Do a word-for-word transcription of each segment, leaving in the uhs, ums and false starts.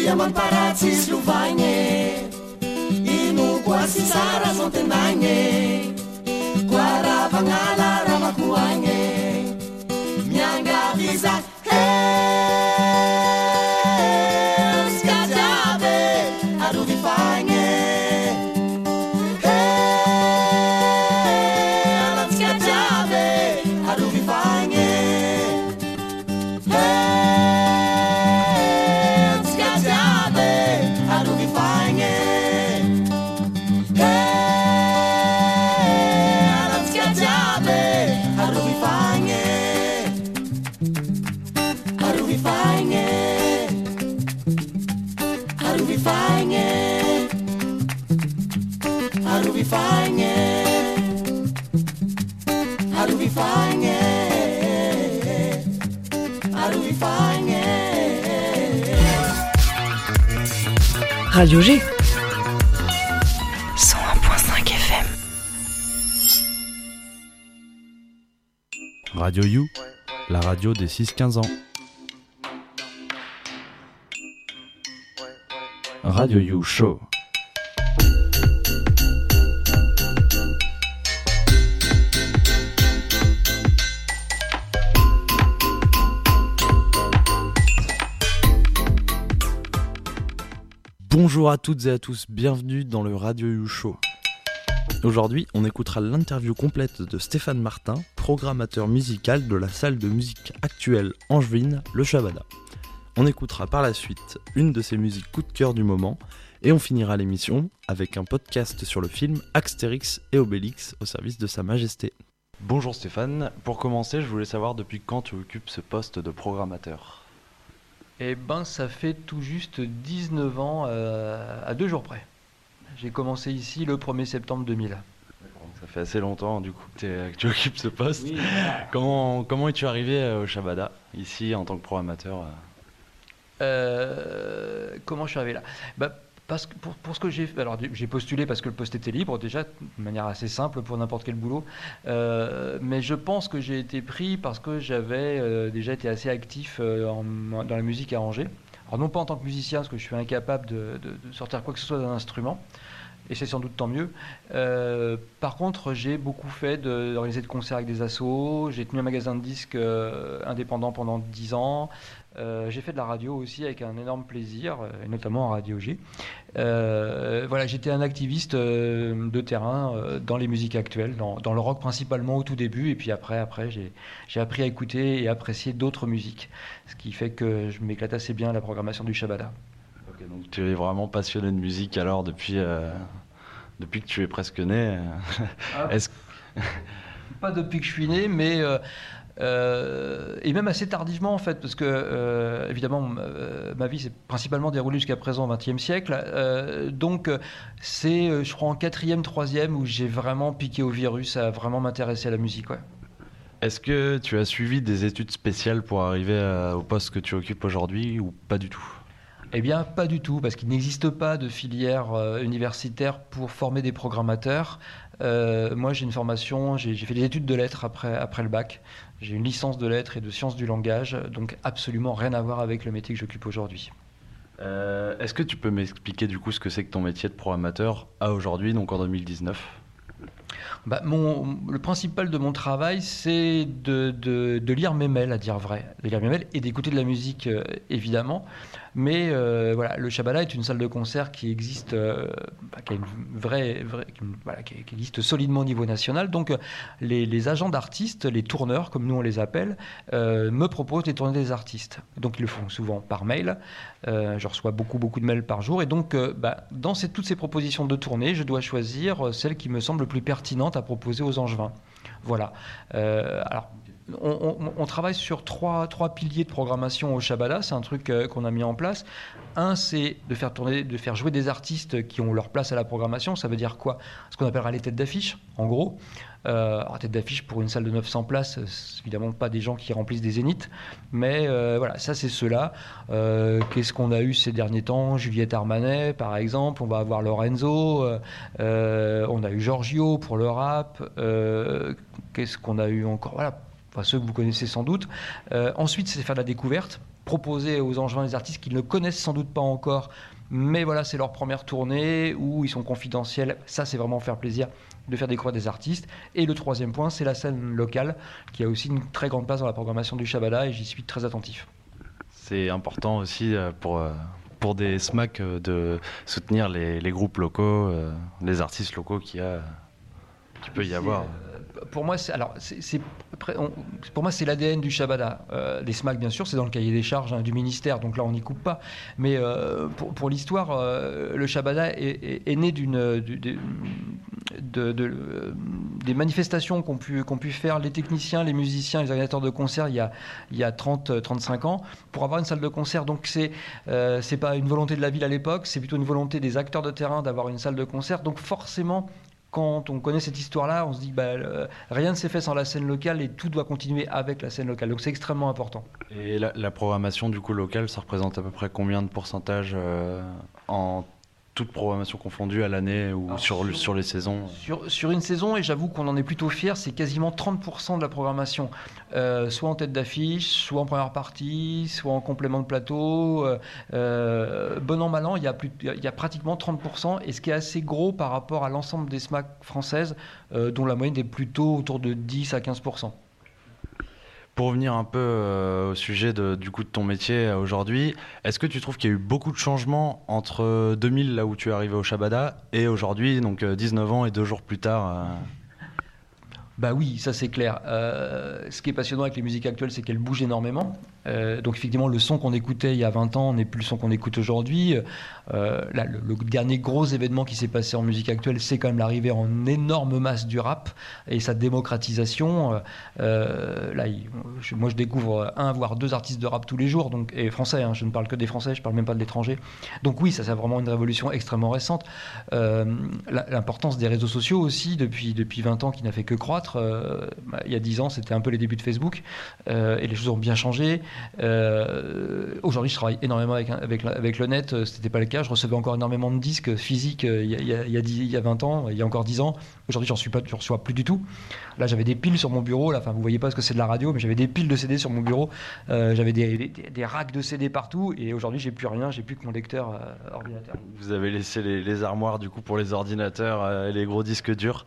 dia mamparatsy sy lovagne ino koa sy sara zao tenagne koa raha vagnala raha makoagne miangaviza Radio G cent un virgule cinq F M. Radio You, la radio des six quinze ans. Radio You Show. Bonjour à toutes et à tous, bienvenue dans le Radio You Show. Aujourd'hui, on écoutera l'interview complète de Stéphane Martin, programmateur musical de la salle de musique actuelle angevine, le Shabada. On écoutera par la suite une de ses musiques coup de cœur du moment et on finira l'émission avec un podcast sur le film Astérix et Obélix au service de Sa Majesté. Bonjour Stéphane, pour commencer, je voulais savoir depuis quand tu occupes ce poste de programmateur. Eh ben, ça fait tout juste dix-neuf ans, euh, à deux jours près. J'ai commencé ici le premier septembre deux mille. Ça fait assez longtemps du coup que, que tu occupes ce poste. Oui. Comment, comment es-tu arrivé au Shabada, ici en tant que programmateur? euh, Comment je suis arrivé là? bah, Parce que pour, pour ce que j'ai fait, alors j'ai postulé parce que le poste était libre déjà, de manière assez simple pour n'importe quel boulot. Euh, mais je pense que j'ai été pris parce que j'avais euh, déjà été assez actif euh, en, dans la musique à Angers. Alors non pas en tant que musicien, parce que je suis incapable de, de, de sortir quoi que ce soit d'un instrument, et c'est sans doute tant mieux. Euh, par contre, j'ai beaucoup fait de, d'organiser de concerts avec des assos, j'ai tenu un magasin de disques euh, indépendant pendant dix ans. Euh, j'ai fait de la radio aussi avec un énorme plaisir, euh, et notamment en Radio G. Euh, voilà, j'étais un activiste euh, de terrain euh, dans les musiques actuelles, dans, dans le rock principalement au tout début, et puis après, après j'ai, j'ai appris à écouter et apprécier d'autres musiques, ce qui fait que je m'éclate assez bien à la programmation du Shabada. Ok, donc tu es vraiment passionné de musique alors depuis, euh, depuis que tu es presque né. Ah, Est-ce... Pas depuis que je suis né, mais... Euh, Euh, et même assez tardivement en fait, parce que euh, évidemment euh, ma vie s'est principalement déroulée jusqu'à présent au vingtième siècle, euh, donc c'est je crois en quatrième, troisième où j'ai vraiment piqué au virus à vraiment m'intéresser à la musique. Ouais. Est-ce que tu as suivi des études spéciales pour arriver à, au poste que tu occupes aujourd'hui ou pas du tout? Eh bien, pas du tout, parce qu'il n'existe pas de filière euh, universitaire pour former des programmateurs. Euh, moi, j'ai une formation, j'ai, j'ai fait des études de lettres après, après le bac. J'ai une licence de lettres et de sciences du langage, donc absolument rien à voir avec le métier que j'occupe aujourd'hui. Euh, est-ce que tu peux m'expliquer du coup ce que c'est que ton métier de programmateur à aujourd'hui, donc en deux mille dix-neuf? Bah, mon, le principal de mon travail, c'est de, de, de lire mes mails, à dire vrai. De lire mes mails et d'écouter de la musique, euh, évidemment. Mais euh, voilà, le Shabada est une salle de concert qui existe, euh, bah, qui a une vraie, vraie qui, voilà, qui, qui existe solidement au niveau national. Donc, les, les agents d'artistes, les tourneurs, comme nous on les appelle, euh, me proposent les tournées des artistes. Donc, ils le font souvent par mail. Euh, je reçois beaucoup, beaucoup de mails par jour. Et donc, euh, bah, dans ces, toutes ces propositions de tournée, je dois choisir celle qui me semble le plus pertinente à proposer aux Angevins. Voilà. Euh, alors, on, on, on travaille sur trois, trois piliers de programmation au Shabada. C'est un truc euh, qu'on a mis en place. Un, c'est de faire tourner, de faire jouer des artistes qui ont leur place à la programmation. Ça veut dire quoi? Ce qu'on appellera les têtes d'affiche, en gros. Euh, alors, tête d'affiche pour une salle de neuf cents places, c'est évidemment pas des gens qui remplissent des zéniths, mais euh, voilà, ça c'est ceux-là. Euh, qu'est-ce qu'on a eu ces derniers temps? Juliette Armanet, par exemple. On va avoir Lorenzo. Euh, on a eu Giorgio pour le rap. Euh, qu'est-ce qu'on a eu encore? Voilà. Enfin, ceux que vous connaissez sans doute. Euh, ensuite, c'est faire de la découverte. proposer aux Angevins des artistes qu'ils ne connaissent sans doute pas encore, mais voilà, c'est leur première tournée où ils sont confidentiels. Ça, c'est vraiment faire plaisir de faire découvrir des artistes. Et le troisième point, c'est la scène locale qui a aussi une très grande place dans la programmation du Shabada et j'y suis très attentif. C'est important aussi pour, pour des S M A C de soutenir les, les groupes locaux, les artistes locaux qu'il y a, qu'il peut y avoir. Pour moi, c'est, alors, c'est, c'est, on, pour moi, c'est l'A D N du Shabada. Euh, les S M A C, bien sûr, c'est dans le cahier des charges hein, du ministère, donc là, on n'y coupe pas. Mais euh, pour, pour l'histoire, euh, le Shabada est, est, est né d'une, d'une, de, de, de, des manifestations qu'ont pu, qu'ont pu faire les techniciens, les musiciens, les organisateurs de concerts il y a, il y a trente à trente-cinq ans pour avoir une salle de concert. Donc, c'est, euh, c'est pas une volonté de la ville à l'époque, c'est plutôt une volonté des acteurs de terrain d'avoir une salle de concert. Donc, forcément, quand on connaît cette histoire-là, on se dit bah, euh, rien ne s'est fait sans la scène locale et tout doit continuer avec la scène locale. Donc c'est extrêmement important. Et la, la programmation du coup locale, ça représente à peu près combien de pourcentage euh, en toute programmation confondue à l'année ou sur, sur, sur les saisons? Sur, sur une saison, et j'avoue qu'on en est plutôt fiers, c'est quasiment trente pour cent de la programmation, euh, soit en tête d'affiche, soit en première partie, soit en complément de plateau. Euh, bon an, mal an, il y a, plus, il y a pratiquement trente pour cent, et ce qui est assez gros par rapport à l'ensemble des S M A C françaises, euh, dont la moyenne est plutôt autour de dix à quinze pour cent. Pour revenir un peu euh, au sujet de, du coup de ton métier euh, aujourd'hui, est-ce que tu trouves qu'il y a eu beaucoup de changements entre deux mille, là où tu es arrivé au Shabada, et aujourd'hui, donc euh, dix-neuf ans et deux jours plus tard euh... Bah oui, ça c'est clair. Euh, ce qui est passionnant avec les musiques actuelles, c'est qu'elles bougent énormément. Euh, donc effectivement, le son qu'on écoutait il y a vingt ans n'est plus le son qu'on écoute aujourd'hui. Euh, là, le, le dernier gros événement qui s'est passé en musique actuelle, c'est quand même l'arrivée en énorme masse du rap et sa démocratisation. Euh, là, il, je, moi, je découvre un, voire deux artistes de rap tous les jours, donc, et français. Hein, je ne parle que des Français, je ne parle même pas de l'étranger. Donc oui, ça c'est vraiment une révolution extrêmement récente. Euh, l'importance des réseaux sociaux aussi, depuis, depuis vingt ans, qui n'a fait que croître. Euh, bah, il y a dix ans, c'était un peu les débuts de Facebook euh, et les choses ont bien changé. Euh, aujourd'hui, je travaille énormément avec, avec, avec le net. Ce n'était pas le cas. Je recevais encore énormément de disques physiques euh, il, y a, il, y a, il, y a dix, il y a vingt ans, il y a encore dix ans. Aujourd'hui, j'en suis pas, je reçois plus du tout. Là, j'avais des piles sur mon bureau. Là, enfin, vous voyez pas ce que c'est de la radio, mais j'avais des piles de C D sur mon bureau. Euh, j'avais des, des, des racks de C D partout. Et aujourd'hui, j'ai plus rien. J'ai plus que mon lecteur euh, ordinateur. Vous avez laissé les, les armoires du coup pour les ordinateurs euh, et les gros disques durs.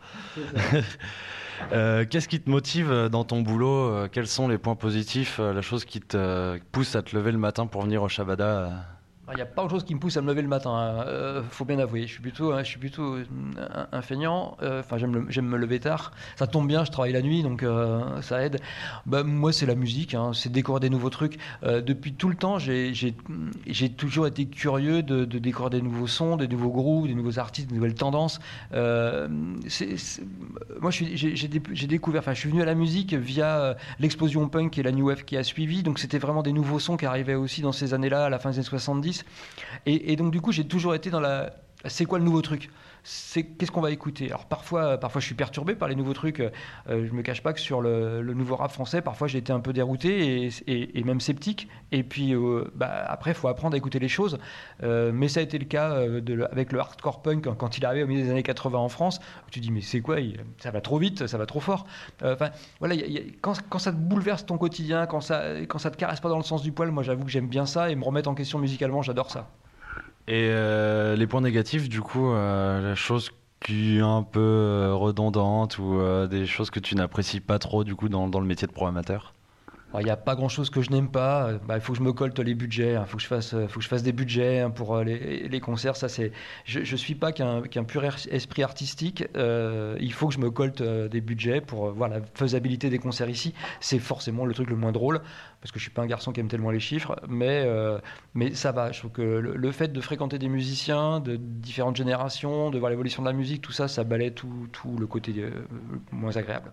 Euh, qu'est-ce qui te motive dans ton boulot? euh, Quels sont les points positifs, euh, la chose qui te euh, pousse à te lever le matin pour venir au Shabada euh... Il n'y a pas autre chose qui me pousse à me lever le matin, hein. euh, faut bien avouer. Je suis plutôt, hein, je suis plutôt un, un feignant. Enfin, euh, j'aime, le, j'aime me lever tard. Ça tombe bien, je travaille la nuit, donc euh, ça aide. Bah, moi, c'est la musique, hein, c'est découvrir des nouveaux trucs. Euh, depuis tout le temps, j'ai, j'ai, j'ai toujours été curieux de, de découvrir des nouveaux sons, des nouveaux grooves, des nouveaux artistes, des nouvelles tendances. Euh, c'est, c'est, moi, je suis, j'ai, j'ai, j'ai découvert. Enfin, je suis venu à la musique via euh, l'explosion punk et la new wave qui a suivi. Donc, c'était vraiment des nouveaux sons qui arrivaient aussi dans ces années-là, à la fin des années soixante-dix. Et, et donc du coup j'ai toujours été dans la c'est quoi le nouveau truc, c'est qu'est-ce qu'on va écouter. Alors parfois parfois je suis perturbé par les nouveaux trucs, euh, je me cache pas que sur le, le nouveau rap français parfois j'ai été un peu dérouté et, et, et même sceptique, et puis euh, bah, après il faut apprendre à écouter les choses, euh, mais ça a été le cas euh, de, avec le hardcore punk quand, quand il est arrivé au milieu des années quatre-vingts en France. Tu te dis mais c'est quoi, il, ça va trop vite, ça va trop fort, enfin euh, voilà, y a, y a, quand, quand ça te bouleverse ton quotidien, quand ça, quand ça te caresse pas dans le sens du poil, moi j'avoue que j'aime bien ça, et me remettre en question musicalement, j'adore ça. Et euh, les points négatifs, du coup, euh, la chose qui est un peu euh, redondante ou euh, des choses que tu n'apprécies pas trop, du coup, dans, dans le métier de programmateur? Il n'y a pas grand-chose que je n'aime pas. Bah, il faut que je me colte les budgets. Il hein. faut, que je fasse, faut que je fasse des budgets hein, pour les, les concerts. Ça, c'est... Je ne suis pas qu'un, qu'un pur esprit artistique. Euh, il faut que je me colte euh, des budgets pour euh, voir la faisabilité des concerts ici. C'est forcément le truc le moins drôle, parce que je ne suis pas un garçon qui aime tellement les chiffres. Mais, euh, mais ça va. Je trouve que le, le fait de fréquenter des musiciens de différentes générations, de voir l'évolution de la musique, tout ça, ça balaie tout, tout le côté euh, moins agréable.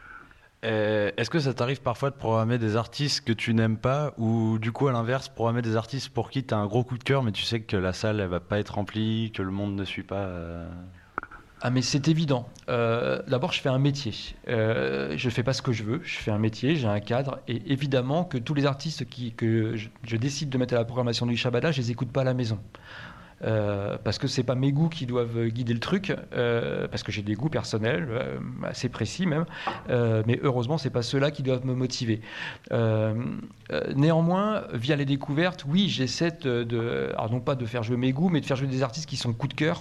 Est-ce que ça t'arrive parfois de programmer des artistes que tu n'aimes pas, ou du coup à l'inverse, programmer des artistes pour qui tu as un gros coup de cœur mais tu sais que la salle elle va pas être remplie, que le monde ne suit pas euh... Ah mais c'est évident. Euh, d'abord je fais un métier. Euh, je fais pas ce que je veux, je fais un métier, j'ai un cadre, et évidemment que tous les artistes qui, que je, je décide de mettre à la programmation du Shabada, je les écoute pas à la maison. Euh, parce que c'est pas mes goûts qui doivent guider le truc, euh, parce que j'ai des goûts personnels euh, assez précis même, euh, mais heureusement c'est pas ceux-là qui doivent me motiver. Euh, euh, néanmoins, via les découvertes, oui, j'essaie de, de, alors non pas de faire jouer mes goûts, mais de faire jouer des artistes qui sont coup de cœur.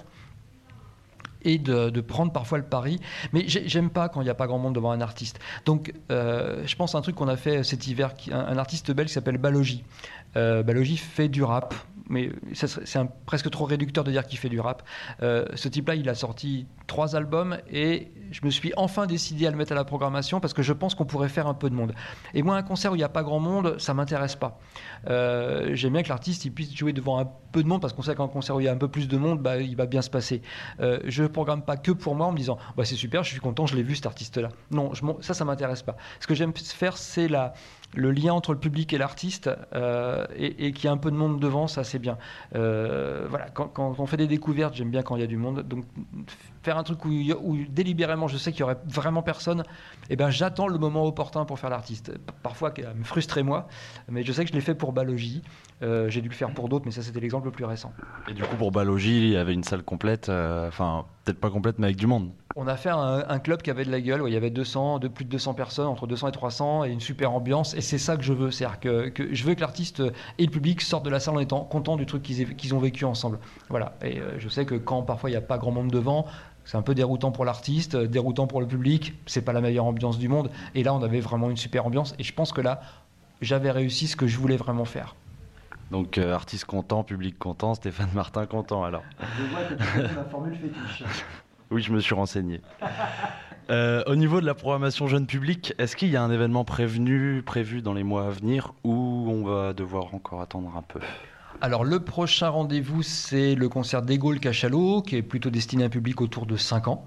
Et de, de prendre parfois le pari. Mais j'aime pas quand il n'y a pas grand monde devant un artiste. Donc, euh, je pense à un truc qu'on a fait cet hiver, un, un artiste belge qui s'appelle Balogi. Euh, Balogi fait du rap, mais c'est un, presque trop réducteur de dire qu'il fait du rap. Euh, ce type-là, il a sorti trois albums et je me suis enfin décidé à le mettre à la programmation parce que je pense qu'on pourrait faire un peu de monde. Et moi, un concert où il n'y a pas grand monde, ça m'intéresse pas. Euh, J'aime bien que l'artiste il puisse jouer devant un peu de monde parce qu'on sait qu'un concert où il y a un peu plus de monde, bah, il va bien se passer. Euh, je ne programme pas que pour moi en me disant bah, c'est super, je suis content, je l'ai vu cet artiste-là. Non, je, ça, ça m'intéresse pas. Ce que j'aime faire, c'est la le lien entre le public et l'artiste euh, et, et qu'il y a un peu de monde devant, ça c'est bien. Euh, voilà, quand, quand on fait des découvertes, j'aime bien quand il y a du monde. Donc faire un truc où, où délibérément je sais qu'il y aurait vraiment personne, eh ben j'attends le moment opportun pour faire l'artiste. Parfois, ça me frustrait moi, mais je sais que je l'ai fait pour Balogi. Euh, j'ai dû le faire pour d'autres, mais ça c'était l'exemple le plus récent. Et du coup pour Balogi, il y avait une salle complète, enfin euh, peut-être pas complète, mais avec du monde. On a fait un, un club qui avait de la gueule, où il y avait deux cents, de plus de deux cents personnes, entre deux cents et trois cents, et une super ambiance. Et c'est ça que je veux, c'est-à-dire que, que je veux que l'artiste et le public sortent de la salle en étant contents du truc qu'ils qu'ils ont vécu ensemble. Voilà. Et euh, je sais que quand parfois il n'y a pas grand monde devant, c'est un peu déroutant pour l'artiste, déroutant pour le public. C'est pas la meilleure ambiance du monde. Et là, on avait vraiment une super ambiance. Et je pense que là, j'avais réussi ce que je voulais vraiment faire. Donc euh, artiste content, public content, Stéphane Martin content alors. Je vois que tu fais ma formule fétiche. Oui, je me suis renseigné. Euh, au niveau de la programmation jeune public, est-ce qu'il y a un événement prévenu, prévu dans les mois à venir ou on va devoir encore attendre un peu ? Alors le prochain rendez-vous, c'est le concert d'Égaux-le-Cachalot, qui est plutôt destiné à un public autour de cinq ans.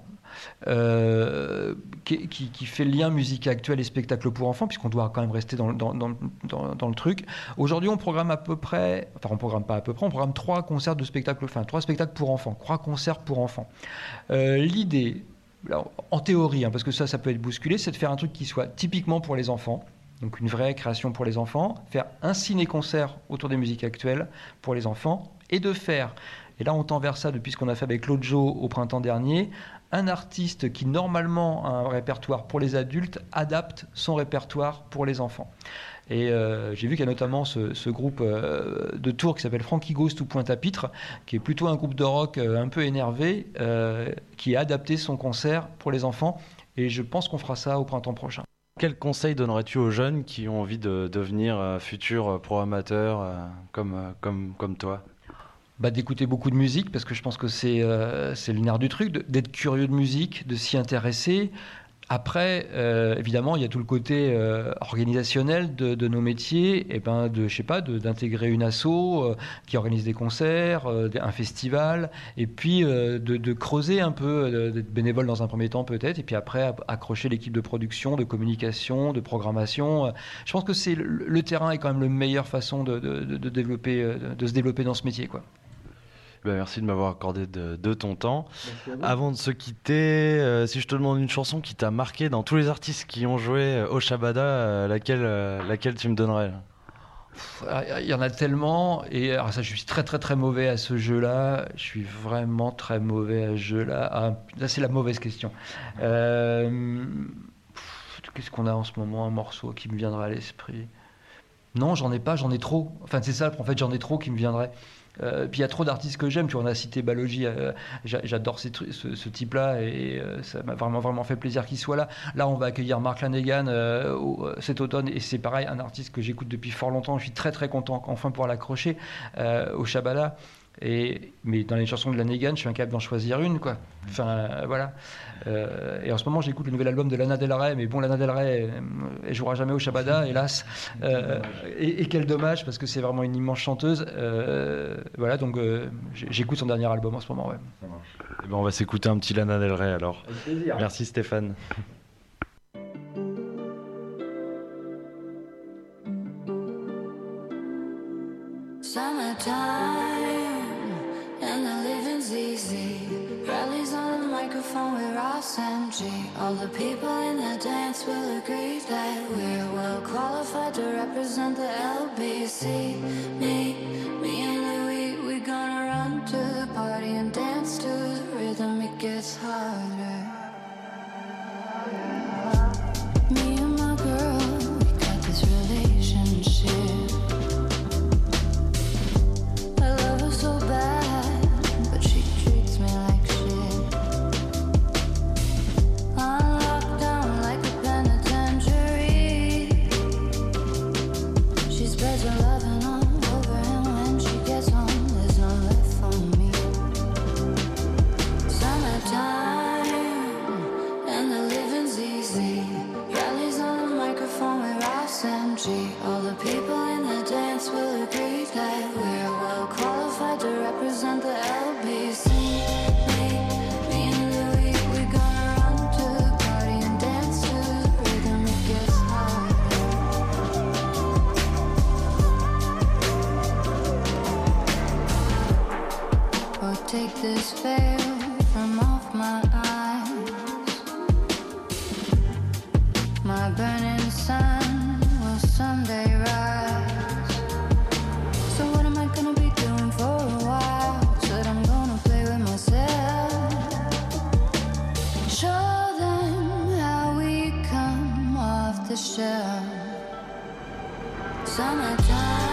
Euh, qui, qui, qui fait le lien musique actuelle et spectacle pour enfants, puisqu'on doit quand même rester dans, dans, dans, dans, dans le truc. Aujourd'hui, on programme à peu près, enfin on programme pas à peu près, on programme trois concerts de spectacle, enfin trois spectacles pour enfants, trois concerts pour enfants. Euh, L'idée, alors, en théorie, hein, parce que ça, ça peut être bousculé, c'est de faire un truc qui soit typiquement pour les enfants. Donc une vraie création pour les enfants, faire un ciné-concert autour des musiques actuelles pour les enfants, et de faire, et là on tend vers ça depuis ce qu'on a fait avec Claude Jo au printemps dernier, un artiste qui normalement a un répertoire pour les adultes adapte son répertoire pour les enfants. Et euh, j'ai vu qu'il y a notamment ce, ce groupe euh, de Tours qui s'appelle Frankie Ghost ou Pointe-à-Pitre, qui est plutôt un groupe de rock euh, un peu énervé, euh, qui a adapté son concert pour les enfants. Et je pense qu'on fera ça au printemps prochain. Quel conseil donnerais-tu aux jeunes qui ont envie de devenir euh, futurs programmateurs euh, comme, euh, comme, comme toi ? Bah, d'écouter beaucoup de musique, parce que je pense que c'est euh, c'est le nerf du truc, d'être curieux de musique, de s'y intéresser. Après, euh, évidemment, il y a tout le côté euh, organisationnel de, de nos métiers, et ben de, je sais pas, de, d'intégrer une asso euh, qui organise des concerts, euh, un festival, et puis euh, de, de creuser un peu, euh, d'être bénévole dans un premier temps peut-être, et puis après accrocher l'équipe de production, de communication, de programmation. Je pense que c'est le, le terrain est quand même la meilleure façon de, de, de, de développer, de, de se développer dans ce métier, quoi. Ben merci de m'avoir accordé de, de ton temps. Avant de se quitter, euh, si je te demande une chanson qui t'a marqué dans tous les artistes qui ont joué au Shabada, euh, laquelle, euh, laquelle tu me donnerais ? Il y en a tellement, et alors ça, je suis très très très mauvais à ce jeu-là. Je suis vraiment très mauvais à ce jeu-là. Ah, là, c'est la mauvaise question. Euh, qu'est-ce qu'on a en ce moment, un morceau qui me viendrait à l'esprit ? Non, j'en ai pas, j'en ai trop. Enfin, c'est ça, en fait, j'en ai trop qui me viendraient. Euh, puis il y a trop d'artistes que j'aime. Tu vois, on a cité Balogi, euh, j'adore ces trucs, ce, ce type-là, et euh, ça m'a vraiment vraiment fait plaisir qu'il soit là. Là, on va accueillir Mark Lanegan euh, au, cet automne, et c'est pareil, un artiste que j'écoute depuis fort longtemps. Je suis très très content enfin pouvoir l'accrocher euh, au Shabada. Et, mais dans les chansons de Lanegan, je suis incapable d'en choisir une, quoi. Enfin, euh, voilà. Euh, et en ce moment, j'écoute le nouvel album de Lana Del Rey, mais bon, Lana Del Rey, elle jouera jamais au Shabada, hélas. Euh, et, et quel dommage, parce que c'est vraiment une immense chanteuse. Euh, voilà, donc euh, j'écoute son dernier album en ce moment, ouais. Ça marche. Et ben, on va s'écouter un petit Lana Del Rey alors. Avec plaisir. Merci Stéphane. All the people in the dance will agree that we're well qualified to represent the L B C. Me, me and Louis, we gonna run to take this veil from off my eyes. My burning sun will someday rise. So what am I gonna be doing for a while? Said I'm gonna play with myself. Show them how we come off the shelf. Summertime.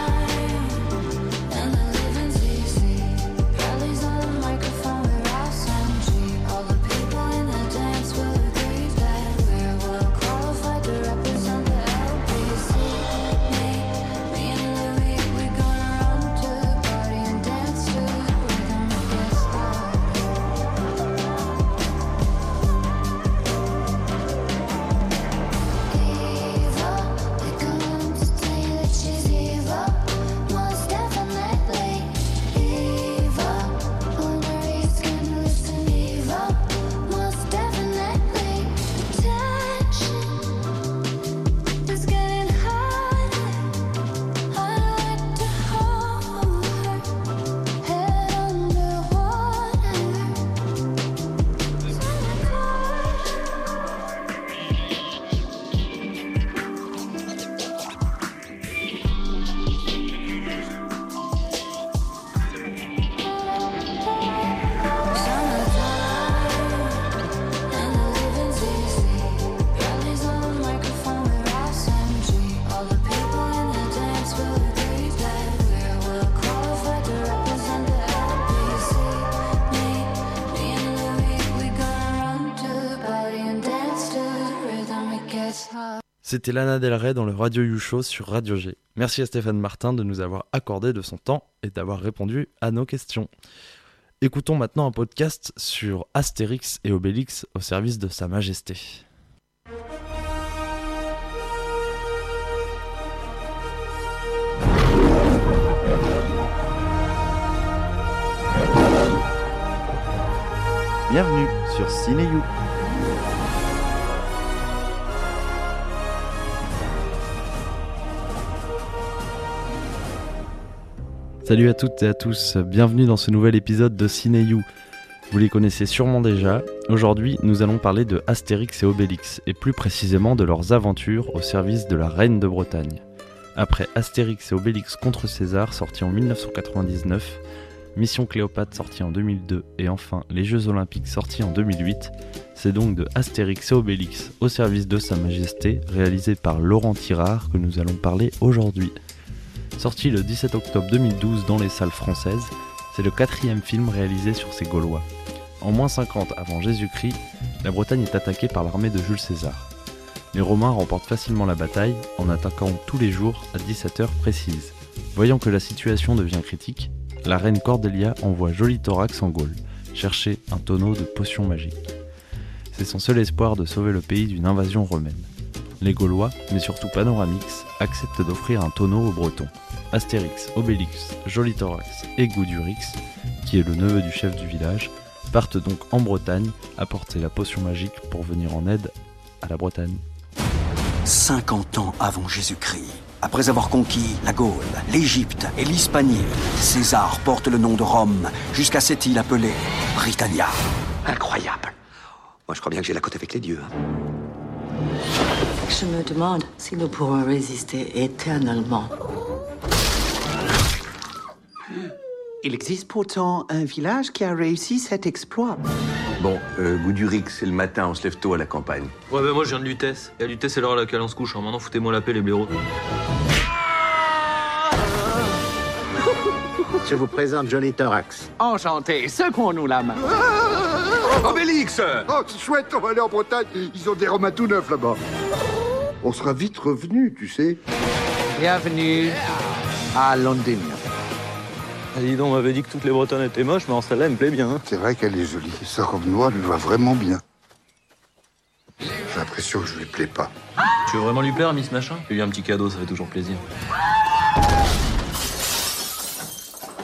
C'était Lana Del Rey dans le Radio You Show sur Radio G. Merci à Stéphane Martin de nous avoir accordé de son temps et d'avoir répondu à nos questions. Écoutons maintenant un podcast sur Astérix et Obélix au service de Sa Majesté. Bienvenue sur CinéYou. Salut à toutes et à tous, bienvenue dans ce nouvel épisode de CinéYou. Vous les connaissez sûrement déjà. Aujourd'hui, nous allons parler de Astérix et Obélix, et plus précisément de leurs aventures au service de la Reine de Bretagne. Après Astérix et Obélix contre César, sorti en dix-neuf cent quatre-vingt-dix-neuf, Mission Cléopâtre, sorti en deux mille deux, et enfin Les Jeux Olympiques, sorti en deux mille huit, c'est donc de Astérix et Obélix au service de Sa Majesté, réalisé par Laurent Tirard, que nous allons parler aujourd'hui. Sorti le dix-sept octobre deux mille douze dans les salles françaises, c'est le quatrième film réalisé sur ces Gaulois. En moins cinquante avant Jésus-Christ, la Bretagne est attaquée par l'armée de Jules César. Les Romains remportent facilement la bataille en attaquant tous les jours à dix-sept heures précises. Voyant que la situation devient critique, la reine Cordélia envoie Jolithorax en Gaule, chercher un tonneau de potions magiques. C'est son seul espoir de sauver le pays d'une invasion romaine. Les Gaulois, mais surtout Panoramix, acceptent d'offrir un tonneau aux Bretons. Astérix, Obélix, Jolithorax et Goudurix, qui est le neveu du chef du village, partent donc en Bretagne apporter la potion magique pour venir en aide à la Bretagne. cinquante ans avant Jésus-Christ, après avoir conquis la Gaule, l'Égypte et l'Hispanie, César porte le nom de Rome jusqu'à cette île appelée Britannia. Incroyable. Moi, je crois bien que j'ai la cote avec les dieux. Je me demande si nous pourrons résister éternellement. Il existe pourtant un village qui a réussi cet exploit. Bon, euh, Goudurix, c'est le matin, on se lève tôt à la campagne. Ouais, bah moi je viens de Lutèce. Et à Lutèce, c'est l'heure à laquelle on se couche. Hein. Maintenant, foutez-moi la paix, les blaireaux. Je vous présente Jolithorax. Enchanté, secouons-nous la main. Obélix! Oh, c'est chouette, on va aller en Bretagne. Ils ont des romans tout neufs là-bas. On sera vite revenus, tu sais. Bienvenue à London. Ah, dis donc, on m'avait dit que toutes les Bretonnes étaient moches, mais en celle-là, elle me plaît bien. Hein. C'est vrai qu'elle est jolie. Sa robe noire lui va vraiment bien. J'ai l'impression que je lui plais pas. Tu veux vraiment lui plaire, Miss Machin? Lui un petit cadeau, ça fait toujours plaisir.